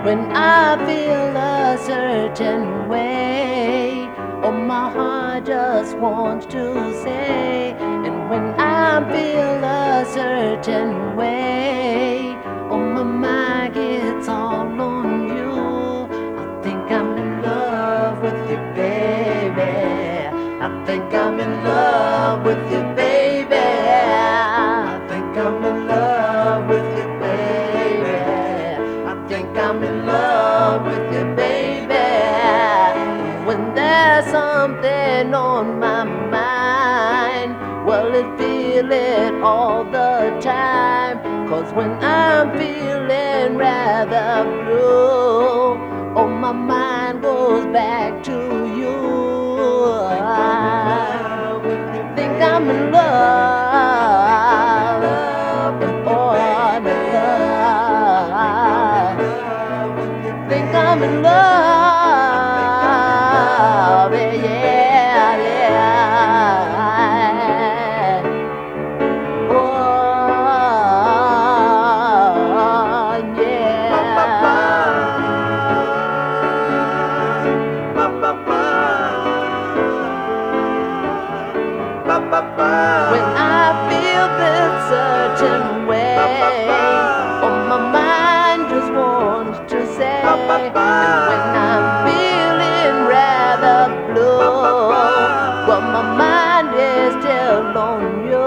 When I feel a certain way, oh, my heart just wants to say. And when I feel a certain way, oh, my mind gets all on you. I think I'm in love with you, baby. I think I'm in love with you, baby. I think I'm in love with you, baby. I think I'm in love with you, baby. When there's something on my mind, well, it feel it all the time. 'Cause when I'm feeling rather blue, oh, my mind goes back to you. I think I'm in love, oh, I'm in love. Think I'm in love, yeah, yeah. Oh, yeah. When I feel this certain way, oh, my mind just wants to say. And when I'm feeling rather blue, well, my mind is still on you.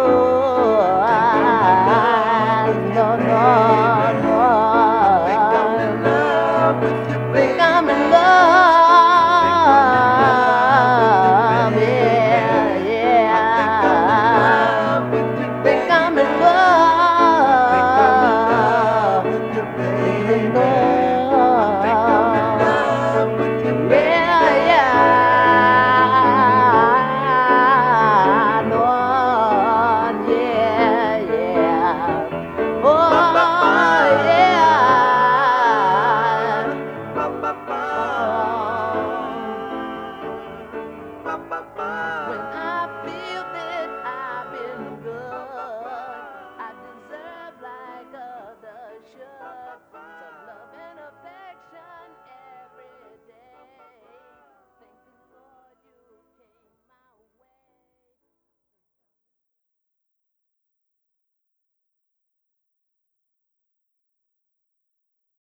No, no, no. Think I'm in love with you, baby. Think I'm in love, yeah, yeah. Think I'm in love with you, baby. Yeah, yeah. No, yeah, yeah.